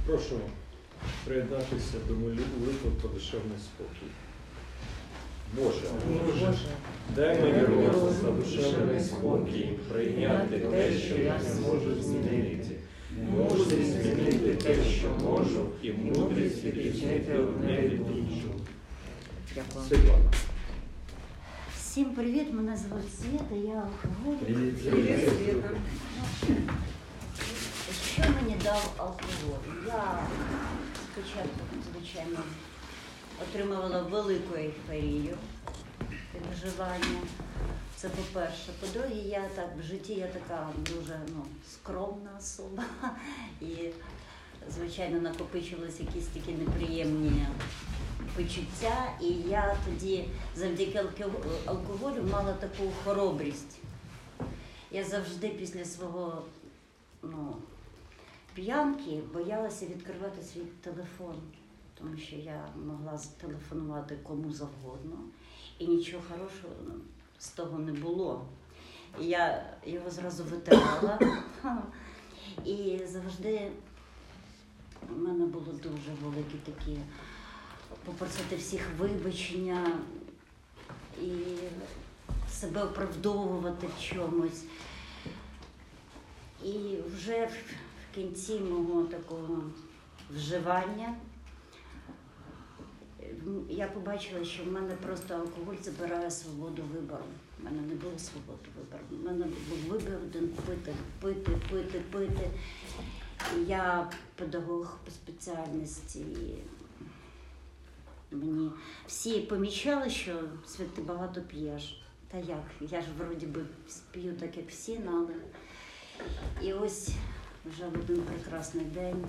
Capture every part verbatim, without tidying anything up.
Прошу приєднатися до молитви про душевний спокій. Боже, Боже, дай мені розум та душевний спокій прийняти те, що я не можу змінити, мудрість змінити те, що можу, і мудрість відрізнити одне від іншого. Дякую. Світлана. Всім привіт, мене звуть Свята, я алкоголік. Привіт, Світа. Що мені дав алкоголь? Я спочатку, звичайно, отримувала велику ейфорію від вживання. Це по-перше. По-друге, я так в житті я така дуже ну, скромна особа. І, звичайно, накопичувалися якісь такі неприємні почуття. І я тоді завдяки алкоголю мала таку хоробрість. Я завжди після свого ну, п'янки боялася відкривати свій телефон, тому що я могла зателефонувати кому завгодно, і нічого хорошого з того не було. І я його зразу витирала, і завжди в мене було дуже великі такі попросити всіх вибачення і себе оправдовувати в чомусь. І вже в кінці мого такого вживання я побачила, що в мене просто алкоголь забирає свободу вибору. У мене не було свободи вибору. У мене був вибір один пити, пити, пити, пити. І я педагог по спеціальності. І мені всі помічали, що Свят, ти багато п'єш. Та як? Я ж вроді би п'ю так, як всі, але... І ось вже в один прекрасний день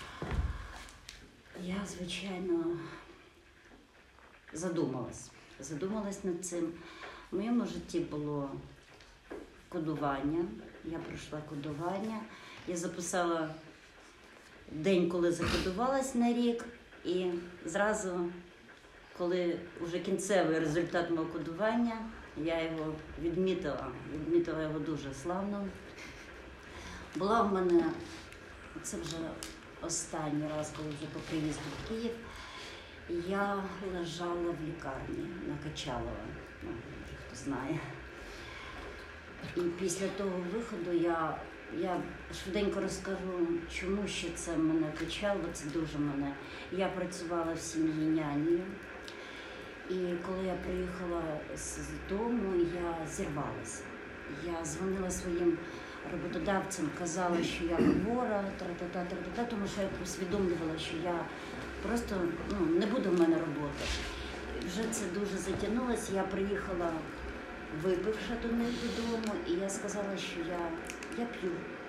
я, звичайно, задумалась. Задумалась над цим. В моєму житті було кодування. Я пройшла кодування. Я записала день, коли закодувалась на рік. І зразу, коли вже кінцевий результат мого кодування, я його відмітила. Відмітила його дуже славно. Була в мене, це вже останній раз, коли вже по приїзду в Київ, я лежала в лікарні на Качалова, ну, хто знає. І після того виходу я, я швиденько розкажу, чому ще це мене качало, це дуже мене. Я працювала в сім'ї нянею, і коли я приїхала з дому, я зірвалася. Я дзвонила своїм роботодавцям, казала, що я хвора, тра-та-та, тра-та-та, тому що я усвідомлювала, що я просто, ну, не буде в мене роботи. Вже це дуже затягнулося, я приїхала випивши до них додому, і я сказала, що я, я п'ю.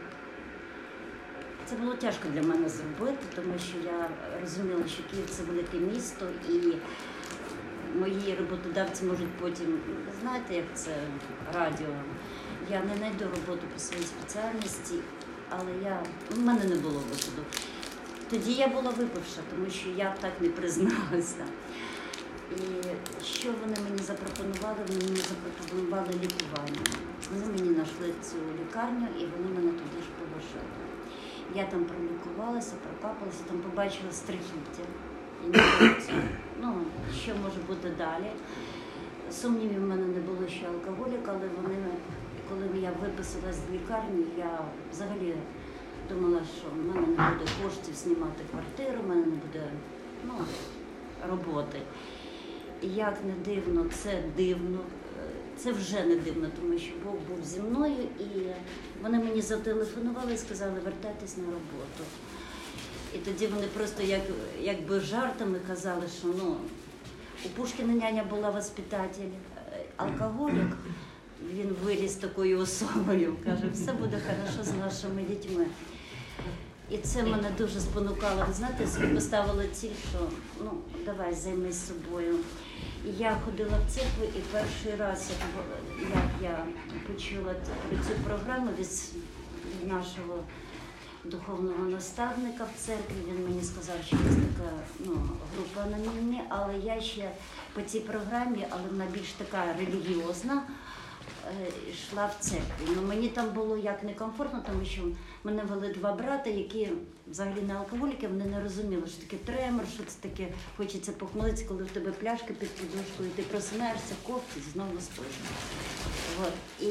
Це було тяжко для мене зробити, тому що я розуміла, що Київ – це велике місто, і мої роботодавці можуть потім, знаєте, як це радіо, я не знайду роботу по своїй спеціальності, але я, в мене не було виходу. Тоді я була випивша, тому що я так не призналася. І що вони мені запропонували? Вони мені запропонували лікування. Вони мені знайшли цю лікарню і вони мене туди ж положили. Я там пролікувалася, прокапалася, там побачила страхіття. І не було, ну, що може бути далі. Сумнівів в мене не було ще алкоголік, але вони, коли я виписалась з лікарні, я взагалі думала, що в мене не буде коштів знімати квартиру, в мене не буде, ну, роботи. І як не дивно, це дивно, це вже не дивно, тому що Бог був зі мною, і вони мені зателефонували і сказали, вертайтесь на роботу. І тоді вони просто як, якби жартами казали, що ну, у Пушкіна няня була воспитатель, алкоголік, він виріс такою особою, каже, все буде хорошо з нашими дітьми. І це мене дуже спонукало. Ви знаєте, я собі поставила ціль, що ну, давай, займись собою. І я ходила в церкву, і перший раз, як я почула про цю програму від, від нашого духовного наставника в церкві, він мені сказав, що є така ну, група анонімні, але я ще по цій програмі, але вона більш така релігіозна, е, йшла в церкві. Ну, мені там було як некомфортно, тому що мене вели два брати, які взагалі не алкоголіки, вони не розуміли, що таке тремор, що це таке, хочеться похмелитися, коли в тебе пляшка під подушкою, ти просинаєшся, кофті, знову спиш. От. І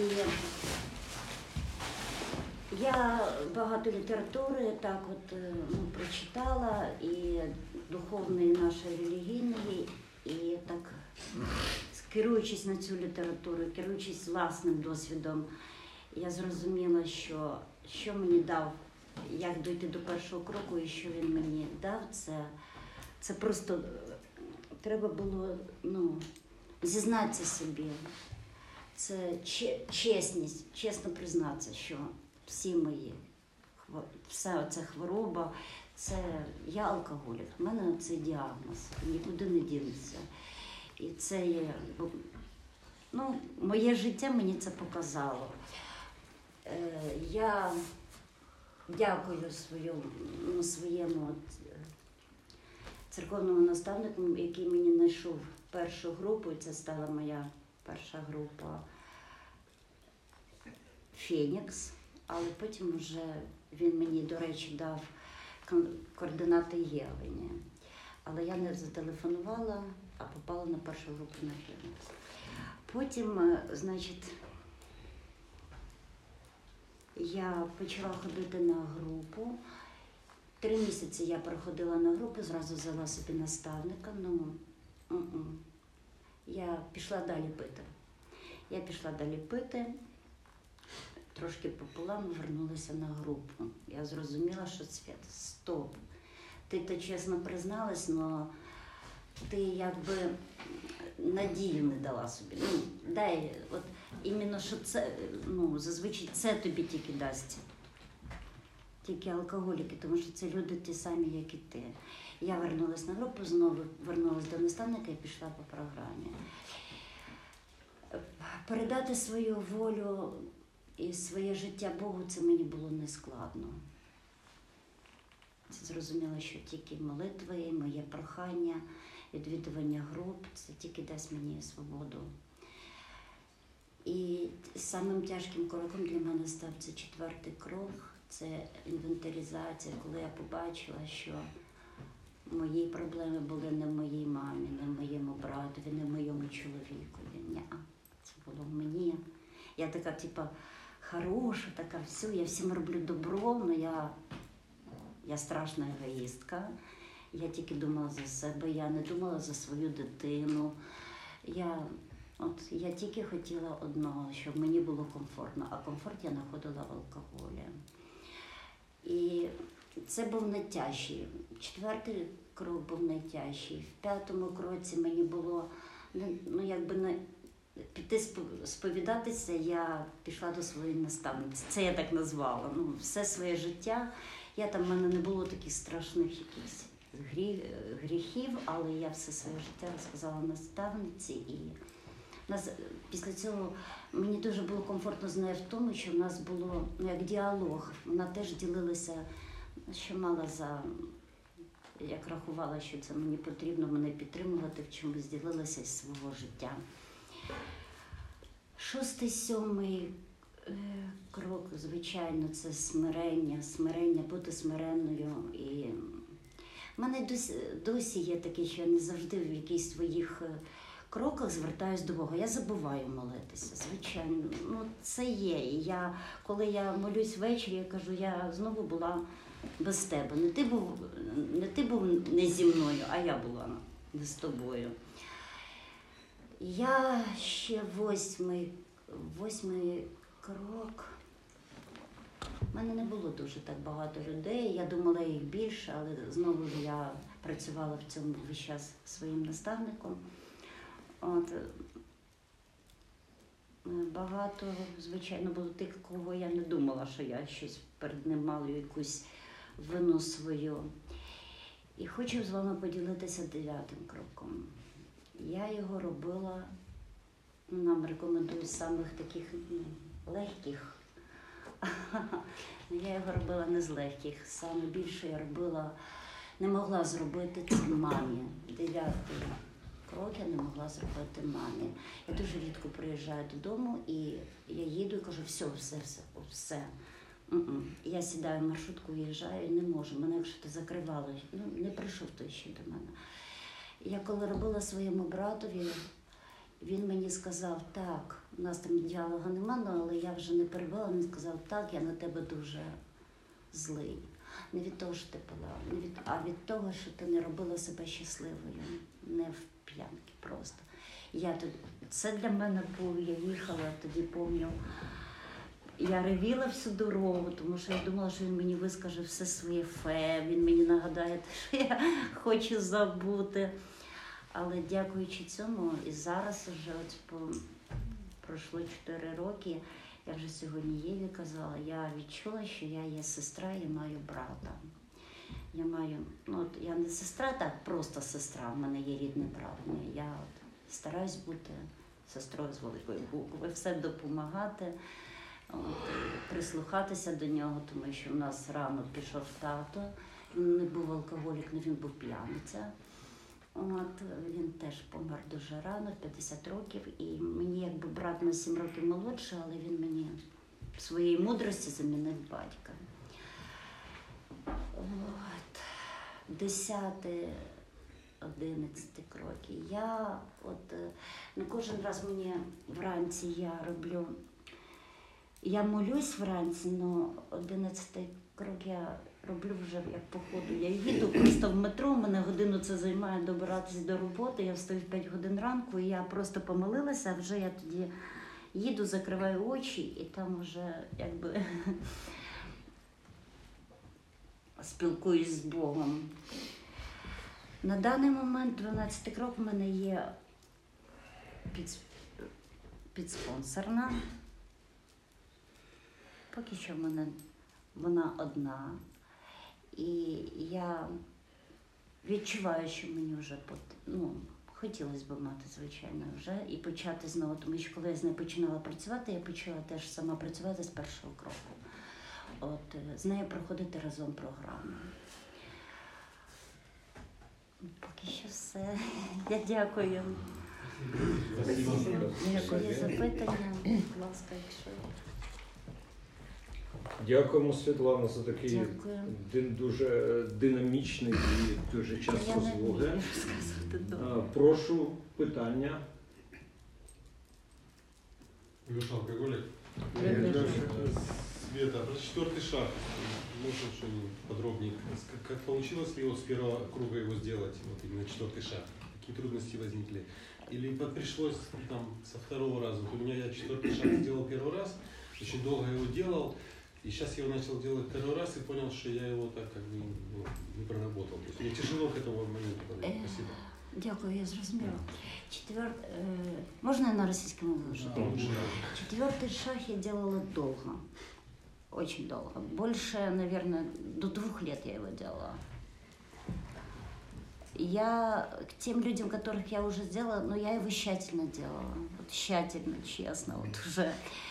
я багато літератури так от е, ну, прочитала, і духовної, і нашої релігійної, і так, керуючись на цю літературу, керуючись власним досвідом, я зрозуміла, що, що мені дав, як дойти до першого кроку, і що він мені дав, це, це просто треба було ну, зізнатися собі. Це чесність, чесно признатися, що всі мої, вся ця хвороба, це я алкоголік, в мене це діагноз, нікуди не дінеться. І це є, ну, моє життя мені це показало. Е, я дякую своєму, ну, своєму церковному наставнику, який мені знайшов першу групу, і це стала моя перша група «Фенікс», але потім вже він мені, до речі, дав координати Євгенія. Але я не зателефонувала, а попала на першу групу на «Фенікс». Потім, значить, я почала ходити на групу. Три місяці я проходила на групу, зразу взяла собі наставника. Ну, у-у. Я пішла далі пити. Я пішла далі пити, трошки попила, ми вернулися на групу. Я зрозуміла, що Свят, стоп. Ти то чесно призналась, але ти якби надію не дала собі. Ну, дай, от іменно, що це, ну, зазвичай це тобі тільки дасть. Тільки алкоголіки, тому що це люди ті самі, як і ти. Я вернулася на групу, знову вернулася до наставника і пішла по програмі. Передати свою волю і своє життя Богу, це мені було нескладно. Це зрозуміло, що тільки молитви, моє прохання, відвідування груп, це тільки дасть мені свободу. І самим тяжким кроком для мене став це четвертий крок, це інвентаризація, коли я побачила, що мої проблеми були не в моїй мамі, не в моєму братові, не в моєму чоловікові. Ні, це було в мені. Я така, типа, хороша, така, все, я всім роблю добро, але я, я страшна егоїстка. Я тільки думала за себе, я не думала за свою дитину. Я, от, я тільки хотіла одного, щоб мені було комфортно, а комфорт я знаходила в алкоголі. І це був найтяжчий. Четвертий крок був найтяжчий. В п'ятому кроці мені було, ну, якби не піти сповідатися, я пішла до своєї наставниці. Це я так назвала. Ну, все своє життя. Я там, в мене не було таких страшних якихось гріхів, але я все своє життя розказала наставниці. І нас, після цього мені дуже було комфортно з нею в тому, що в нас було, ну, як діалог. Вона теж ділилася, що мала за, як рахувала, що це мені потрібно мене підтримувати, в чомусь ділилася із свого життя. Шостий, сьомий е, крок, звичайно, це смирення, смирення, бути смиренною. І в мене досі, досі є таке, що я не завжди в якихось своїх кроках звертаюсь до Бога. Я забуваю молитися, звичайно. Ну, це є. І я, коли я молюсь ввечері, я кажу, я знову була без тебе. Не ти був не, ти був не зі мною, а я була не з тобою. Я ще восьмий, восьмий крок. У мене не було дуже так багато людей, я думала їх більше, але знову ж я працювала в цьому весь час своїм наставником. От, багато, звичайно, було тих, кого я не думала, що я щось перед ним мала якусь вину свою. І хочу з вами поділитися дев'ятим кроком. Я його робила, нам рекомендують самих таких, ну, легких. Я його робила не з легких. Саме більше я робила, не могла зробити це мамі. Дев'ятий років не могла зробити мамі. Я дуже рідко приїжджаю додому і я їду і кажу, все, все, все, все. Mm-mm. Я сідаю в маршрутку, виїжджаю і не можу. Мене якщо то закривало, ну, не прийшов той ще до мене. Я коли робила своєму братові, він мені сказав, так, у нас там діалогу немає, але я вже не перебила, він сказав, так, я на тебе дуже злий. Не від того, що ти пила, не від, а від того, що ти не робила себе щасливою, не в п'янки просто. Я тут, це для мене було, я їхала, тоді пам'ятаю, я ревіла всю дорогу, тому що я думала, що він мені вискаже все своє фе, він мені нагадає, що я хочу забути. Але дякуючи цьому, і зараз вже от по, пройшло чотири роки, я вже сьогодні Єві казала, я відчула, що я є сестра і маю брата. Я маю, ну от я не сестра, так просто сестра, в мене є рідний брат. Ні, я от стараюсь бути сестрою з великої букви, все допомагати, от, прислухатися до нього, тому що в нас рано пішов тато, він не був алкоголік, але він був п'яниця. От, він теж помер дуже рано, в п'ятдесят років, і мені якби брат на сім років молодший, але він мені в своїй мудрості замінив батька. От, десятий, одинадцятий кроки. Я от, не кожен раз мені вранці я роблю, я молюсь вранці, але одинадцятий крок я роблю вже як по ходу. Я їду просто в метро, мене годину це займає добиратися до роботи, я встаю в п'ять годин ранку, і я просто помолилася, а вже я тоді їду, закриваю очі, і там вже якби спілкуюсь з Богом. На даний момент дванадцятий крок в мене є під, підспонсорна. Поки що в мене вона одна. І я відчуваю, що мені вже ну, хотілося б мати, звичайно, вже і почати знову. Тому що коли я з нею починала працювати, я почала теж сама працювати з першого кроку. От, з нею проходити разом програму. Поки що все. Я дякую. Дякую за запитання. Будь ласка, якщо... Дякуємо, Світлана, за такий Дякую. дин, дуже динамічний і дуже час розлоги. Прошу питання. Леша, алкоголик? Света, про четвертый шаг. Можно что-нибудь подробнее? Как, как получилось ли его с первого круга его сделать, вот именно четвертый шаг? Какие трудности возникли? Или пришлось там со второго раза? Вот у меня я четвертый шаг сделал первый раз, очень долго его делал. И сейчас я его начал делать второй раз и понял, что я его так как бы ну, не проработал. То есть мне тяжело к этому моменту подойти. Спасибо. Дякую, я зрозуміла. Четвер... Можна я на російському вижу? Четвертый шаг я делала долго. Очень долго. Больше, наверное, до двух лет я его делала. Я к тем людям, которых я уже сделала, но я его тщательно делала. Вот тщательно, честно. Вот уже.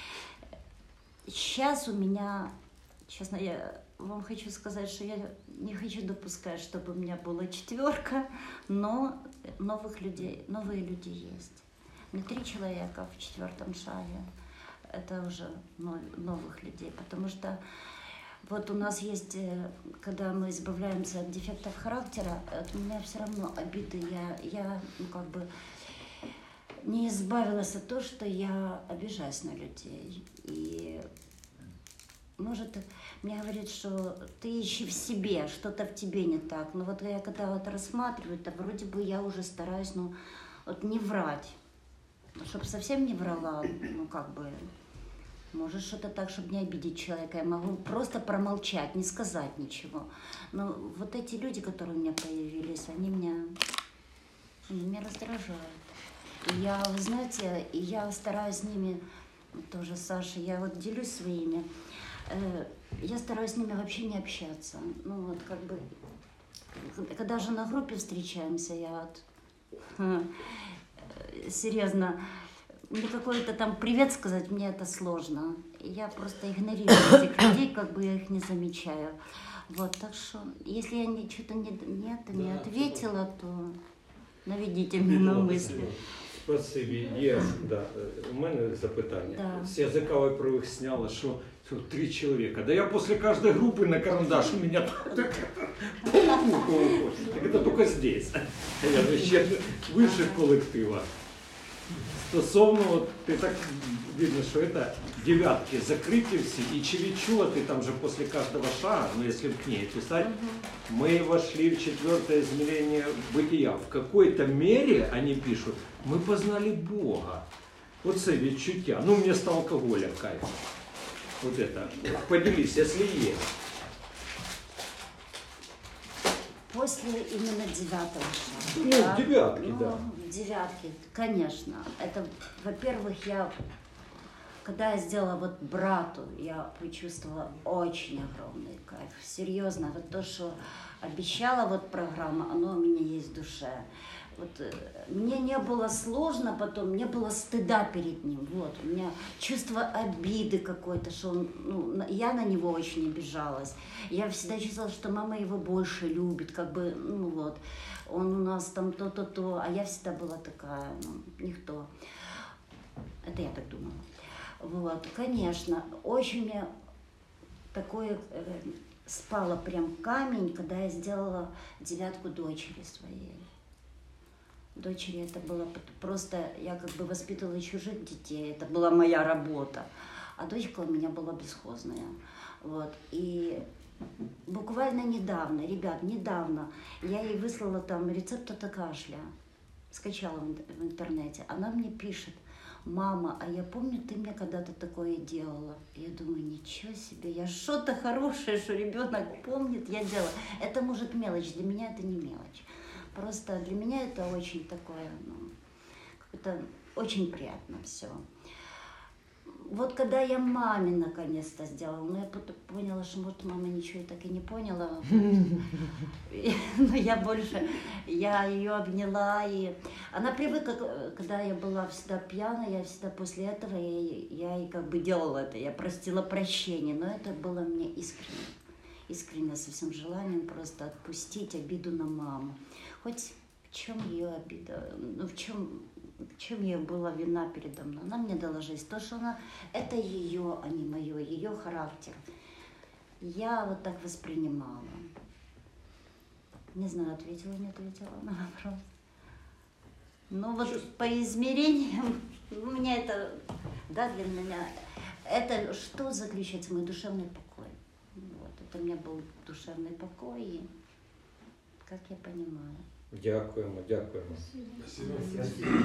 Сейчас у меня, честно, я вам хочу сказать, что я не хочу допускать, чтобы у меня была четверка, но новых людей, новые люди есть. Не три человека в четвертом шаге, это уже новых людей, потому что вот у нас есть, когда мы избавляемся от дефектов характера, у меня все равно обиды, я, я ну, как бы не избавилась от того, что я обижаюсь на людей. И может, мне говорят, что ты ищи в себе, что-то в тебе не так. Но вот я когда вот рассматриваю, то вроде бы я уже стараюсь, ну, вот не врать. Чтобы совсем не врала, ну, как бы, может, что-то так, чтобы не обидеть человека. Я могу просто промолчать, не сказать ничего. Но вот эти люди, которые у меня появились, они меня, они меня раздражают. И я, вы знаете, я стараюсь с ними, тоже Саша, я вот делюсь своими, э, я стараюсь с ними вообще не общаться. Ну вот как бы, когда же на группе встречаемся, я вот, э, серьезно, мне какой-то там привет сказать, мне это сложно. Я просто игнорирую этих людей, как бы я их не замечаю. Вот, так что, если я что-то не, нет, не ответила, то... наведите мне на мысли. Спасибі. Є, да. У мене запитання. Да. З язикової правих сняла, що тут три чоловіка. Да я после каждой группы на карандаш у меня так это только здесь. Я же ще выше коллектива. Стосовно, от, ти так видно, що это девятки закрыты все, и чи відчула ты там же после каждого шага, ну если в книге писать, мы вошли в четвертое измерение бытия. В какой-то мере, они пишут, мы познали Бога. Вот це відчуття. Ну, мне с алкоголя кайф. Вот это. Поделись, если есть. После именно девятого шага. Ну, да? девятки, Ну, да. девятки, конечно. Это, во-первых, я, когда я сделала вот брату, я почувствовала очень огромный кайф. Серьезно, вот то, что обещала вот программа, оно у меня есть в душе. Вот, э, мне не было сложно потом, не было стыда перед ним. Вот, у меня чувство обиды какой-то, что он, ну, на- я на него очень обижалась. Я всегда чувствовала, что мама его больше любит, как бы, ну вот, он у нас там то-то-то, а я всегда была такая, ну, никто. Это я так думала. Вот, конечно, очень мне такое э, спало прям камень, когда я сделала девятку дочери своей. Дочери это было просто, я как бы воспитывала чужих детей, это была моя работа, а дочка у меня была бесхозная. Вот. И буквально недавно, ребят, недавно я ей выслала там рецепт от кашля, скачала в ин- в интернете, она мне пишет: мама, а я помню, ты мне когда-то такое делала. Я думаю, ничего себе, я что-то хорошее, что ребенок помнит, я делала. Это может мелочь, для меня это не мелочь. Просто для меня это очень такое, ну, это очень приятно все. Вот когда я маме наконец-то сделала, ну я потом поняла, что может мама ничего так и не поняла, но я больше, я ее обняла, и она привыкла, когда я была всегда пьяная, я всегда после этого, я, я ей как бы делала это, я простила прощение, но это было мне искренне, искренне со всем желанием просто отпустить обиду на маму. Хоть в чем ее обида, ну в чем, в чем ее была вина передо мной. Она мне дала жизнь. То, что она, это ее, а не мое, ее характер. Я вот так воспринимала. Не знаю, ответила, не ответила на вопрос. Ну вот по измерениям, у меня это, да, для меня, это что заключается мой душевный покой. Вот, это у меня был душевный покой, и, как я понимаю. Дякуємо, дякуємо. Спасибо.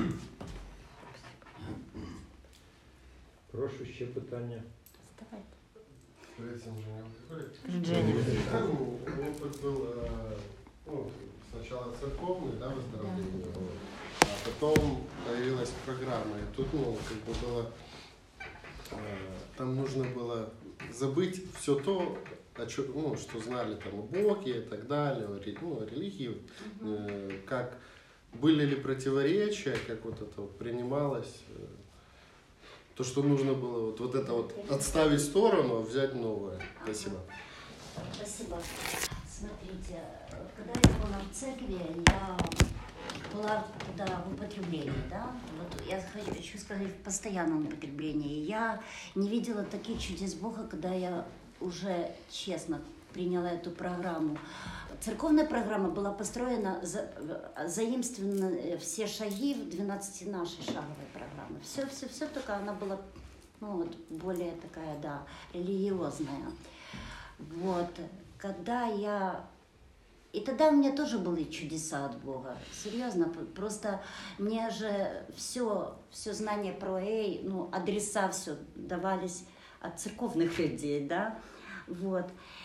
Прошу ще питання. Давайте. Привет всем, Женя. Женя. Опыт был э, ну, сначала церковный, да, выздоровление, а потом появилась программа. И тут, ну, как бы было, э, там нужно было забыть все то, о чё, ну, что знали там о Боге и так далее, о, ре- ну, о религии, э, как были ли противоречия, как вот это вот принималось. э, То, что нужно было вот, вот это вот отставить в сторону, а взять новое. Спасибо. Спасибо. Смотрите, когда я была в церкви, я была тогда в употреблении, да? Вот я хочу сказать, в постоянном употреблении. Я не видела таких чудес Бога, когда я уже честно приняла эту программу. Церковная программа была построена, за, заимствованы все шаги в двенадцати нашей шаговой программы. Все, все, все, только она была, ну, вот, более такая, да, религиозная. Вот. Когда я... И тогда у меня тоже были чудеса от Бога. Серьезно, просто мне же все, все знание про Эй, ну, адреса все давались от церковных людей, да, вот.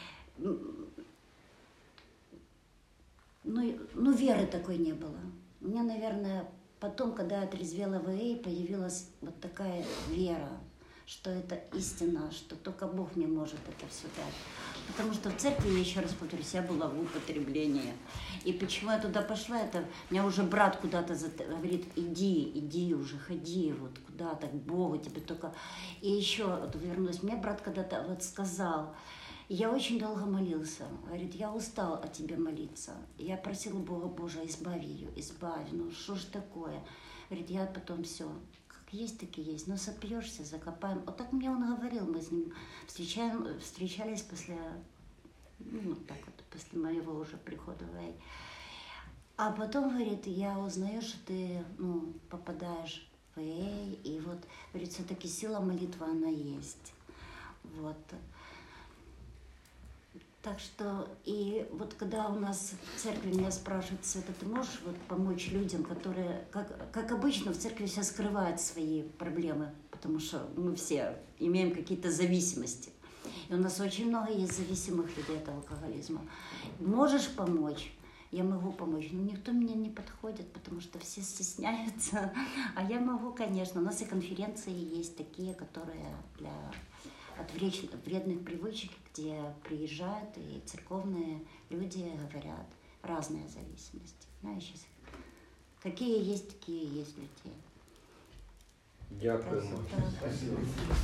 Ну, ну, веры такой не было. У меня, наверное, потом, когда я отрезвела в Эй, появилась вот такая вера, что это истина, что только Бог мне может это все дать. Потому что в церкви, я еще раз повторюсь, я была в употреблении. И почему я туда пошла, это меня уже брат куда-то зат... говорит, иди, иди уже, ходи вот куда-то, к Богу тебе только. И еще вот вернусь, мне брат когда-то вот сказал, Я очень долго молился. Говорит, я устал о тебе молиться. Я просила Бога, Боже, избави ее, избави. Ну что ж такое? Говорит, я потом все, как есть, так и есть. Ну сопьешься, закопаем. Вот так мне он говорил, мы с ним встречаем, встречались после, ну так вот, после моего уже прихода в Эй. А потом, говорит, я узнаю, что ты, ну, попадаешь в Эй, и вот, говорит, все-таки сила молитвы, она есть. Вот. Так что, и вот когда у нас в церкви меня спрашивают, Света, ты можешь вот помочь людям, которые, как, как обычно, в церкви все скрывают свои проблемы, потому что мы все имеем какие-то зависимости. И у нас очень много есть зависимых людей от алкоголизма. Можешь помочь? Я могу помочь, но никто мне не подходит, потому что все стесняются. А я могу, конечно. У нас и конференции есть такие, которые для от вредных привычек, где приезжают и церковные люди говорят разные зависимости. Знаешь, какие есть, такие есть людей. Дякуємо. Спасибо.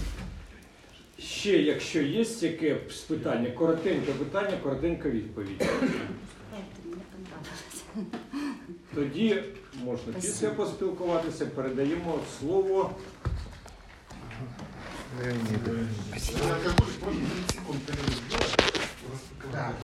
Ще, якщо є яке питання, коротеньке питання, коротенька відповідь. Мені понравилось. Тоді можна після поспілкуватися, передаємо слово. Леониду. Я как будто, можно тридцать секунд перерыв сделать?